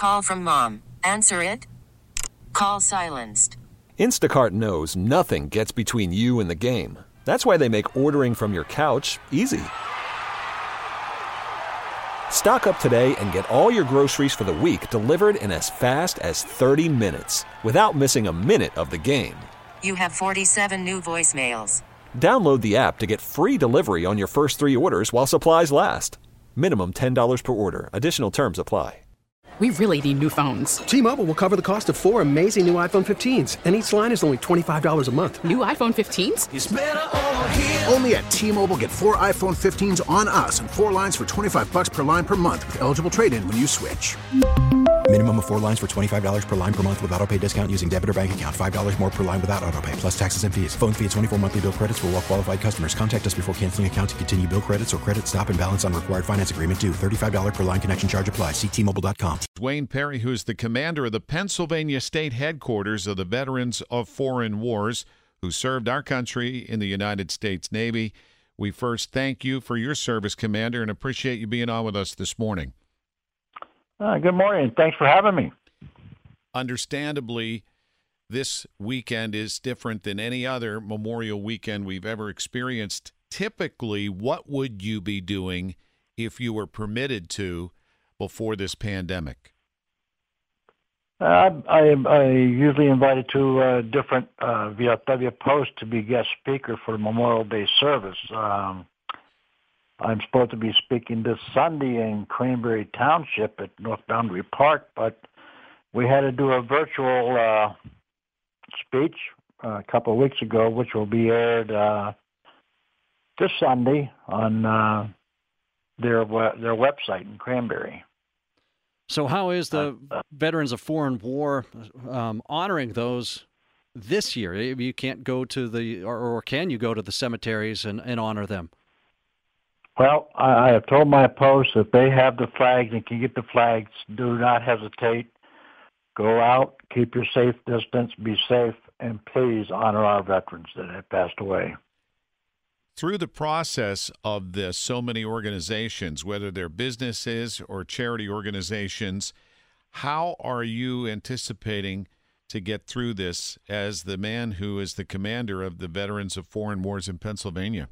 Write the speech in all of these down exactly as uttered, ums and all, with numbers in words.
Call from mom. Answer it. Call silenced. Instacart knows nothing gets between you and the game. That's why they make ordering from your couch easy. Stock up today and get all your groceries for the week delivered in as fast as thirty minutes without missing a minute of the game. You have forty-seven new voicemails. Download the app to get free delivery on your first three orders while supplies last. Minimum ten dollars per order. Additional terms apply. We really need new phones. T-Mobile will cover the cost of four amazing new iPhone fifteens, and each line is only twenty-five dollars a month. New iPhone fifteens? It's better over here. Only at T-Mobile, get four iPhone fifteens on us and four lines for twenty-five bucks per line per month with eligible trade-in when you switch. Minimum of four lines for twenty-five dollars per line per month with autopay discount using debit or bank account. five dollars more per line without autopay, plus taxes and fees. Phone fee at twenty-four monthly bill credits for well-qualified customers. Contact us before canceling account to continue bill credits or credit stop and balance on required finance agreement due. thirty-five dollars per line connection charge applies. See T Mobile dot com. Wayne Perry, who's the commander of the Pennsylvania State Headquarters of the Veterans of Foreign Wars, who served our country in the United States Navy. We first thank you for your service, Commander, and appreciate you being on with us this morning. Uh, good morning. Thanks for having me. Understandably, this weekend is different than any other Memorial Weekend we've ever experienced. Typically, what would you be doing if you were permitted to before this pandemic? Uh, I am I usually invited to uh, different uh, V F W posts to be guest speaker for the Memorial Day service. Um, I'm supposed to be speaking this Sunday in Cranberry Township at North Boundary Park, but we had to do a virtual uh, speech uh, a couple of weeks ago, which will be aired uh, this Sunday on uh, their their website in Cranberry. So how is the uh, uh, Veterans of Foreign War um, honoring those this year? You can't go to the, or, or can you go to the cemeteries and, and honor them? Well, I, I have told my posts if they have the flags and can get the flags, do not hesitate. Go out, keep your safe distance, be safe, and please honor our veterans that have passed away. Through the process of this, so many organizations, whether they're businesses or charity organizations, how are you anticipating to get through this as the man who is the commander of the Veterans of Foreign Wars in Pennsylvania?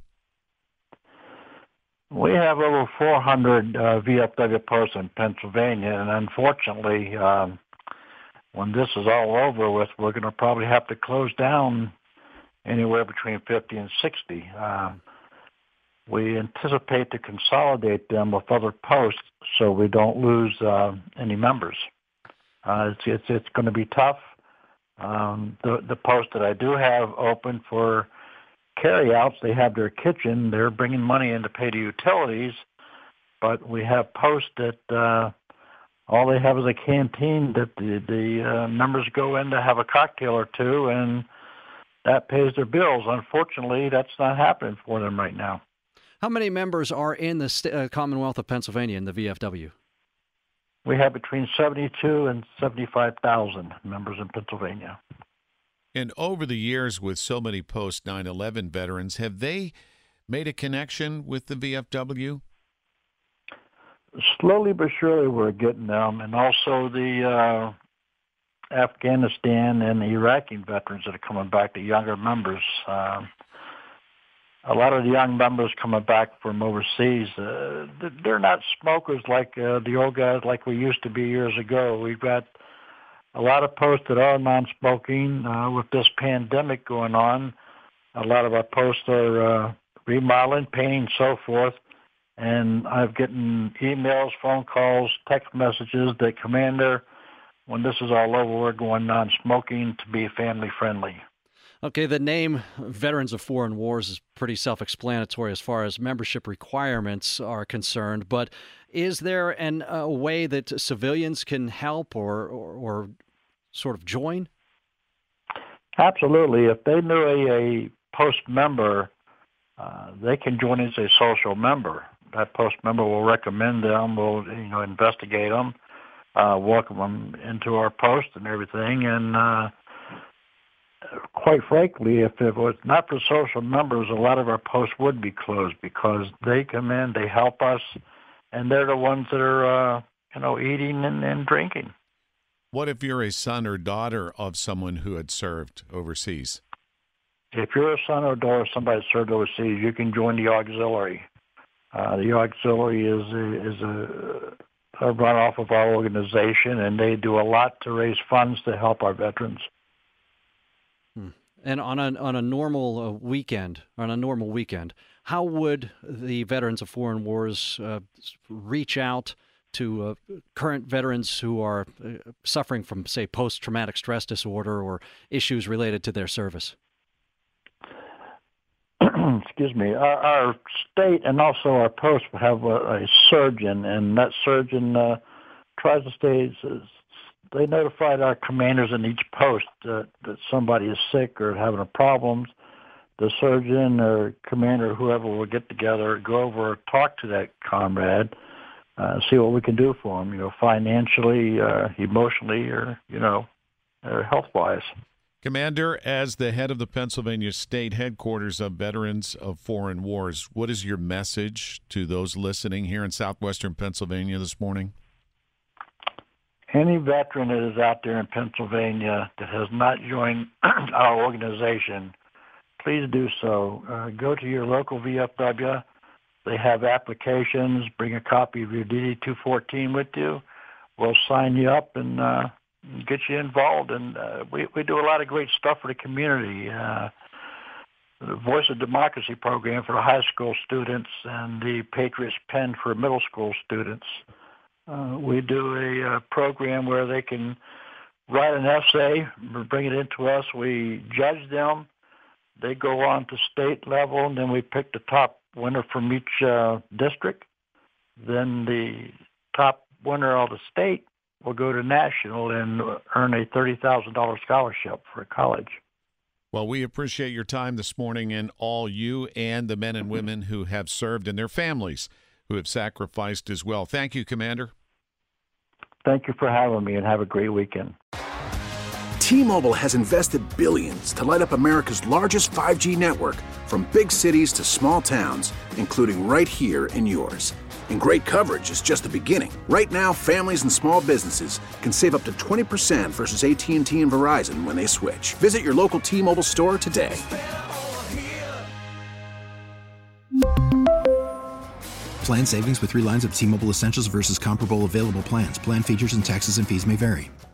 We have over four hundred uh, V F W posts in Pennsylvania, and unfortunately, um, when this is all over with, we're going to probably have to close down anywhere between fifty and sixty. Um, we anticipate to consolidate them with other posts so we don't lose uh, any members. Uh, it's, it's, it's going to be tough. Um, the, the post that I do have open for carryouts, they have their kitchen. They're bringing money in to pay the utilities, but we have posts that uh, all they have is a canteen that the, the uh, members go in to have a cocktail or two, and that pays their bills. Unfortunately, that's not happening for them right now. How many members are in the st- uh, Commonwealth of Pennsylvania in the V F W? We have between seventy-two and seventy-five thousand members in Pennsylvania. And over the years, with so many post nine eleven veterans, have they made a connection with the V F W? Slowly but surely we're getting them, and also the uh, Afghanistan and the Iraqi veterans that are coming back, the younger members. Uh, a lot of the young members coming back from overseas, uh, they're not smokers like uh, the old guys like we used to be years ago. We've got a lot of posts that are non-smoking. Uh, with this pandemic going on, a lot of our posts are uh, remodeling, painting, so forth. And I've gotten emails, phone calls, text messages that, Commander, when this is all over, we're going non-smoking to be family-friendly. Okay, the name Veterans of Foreign Wars is pretty self-explanatory as far as membership requirements are concerned, but is there an, a way that civilians can help or, or, or sort of join? Absolutely. If they knew a, a post member, uh, they can join as a social member. That post member will recommend them, will you know investigate them, uh, welcome them into our post and everything. And uh, quite frankly, if it was not for social members, a lot of our posts would be closed because they come in, they help us, and they're the ones that are uh, you know eating and, and drinking. What if you're a son or daughter of someone who had served overseas? If you're a son or daughter of somebody that served overseas, you can join the auxiliary. Uh, the auxiliary is a, is a, a runoff of our organization, and they do a lot to raise funds to help our veterans. Hmm. And on a on a normal uh, weekend, on a normal weekend, how would the Veterans of Foreign Wars uh, reach out to uh, current veterans who are uh, suffering from, say, post-traumatic stress disorder or issues related to their service? Excuse me. Our, our state and also our post have a, a surgeon, and that surgeon uh, tries to stay. They notified our commanders in each post that, that somebody is sick or having a problem. The surgeon or commander, whoever, will get together, go over, talk to that comrade, uh, see what we can do for him, you know, financially, uh, emotionally, or, you know, or health-wise. Commander, as the head of the Pennsylvania State Headquarters of Veterans of Foreign Wars, what is your message to those listening here in southwestern Pennsylvania this morning? Any veteran that is out there in Pennsylvania that has not joined our organization, please do so. Uh, go to your local V F W. They have applications. Bring a copy of your D D two fourteen with you. We'll sign you up and uh, get you involved. And uh, we, we do a lot of great stuff for the community. Uh, the Voice of Democracy program for the high school students and the Patriots Pen for middle school students. Uh, we do a, a program where they can write an essay, bring it into us. We judge them. They go on to state level, and then we pick the top winner from each uh, district. Then the top winner of the state will go to national and earn a thirty thousand dollars scholarship for college. Well, we appreciate your time this morning and all you and the men and women who have served and their families who have sacrificed as well. Thank you, Commander. Thank you for having me, and have a great weekend. T-Mobile has invested billions to light up America's largest five G network, from big cities to small towns, including right here in yours. And great coverage is just the beginning. Right now, families and small businesses can save up to twenty percent versus A T and T and Verizon when they switch. Visit your local T-Mobile store today. Plan savings with three lines of T-Mobile Essentials versus comparable available plans. Plan features and taxes and fees may vary.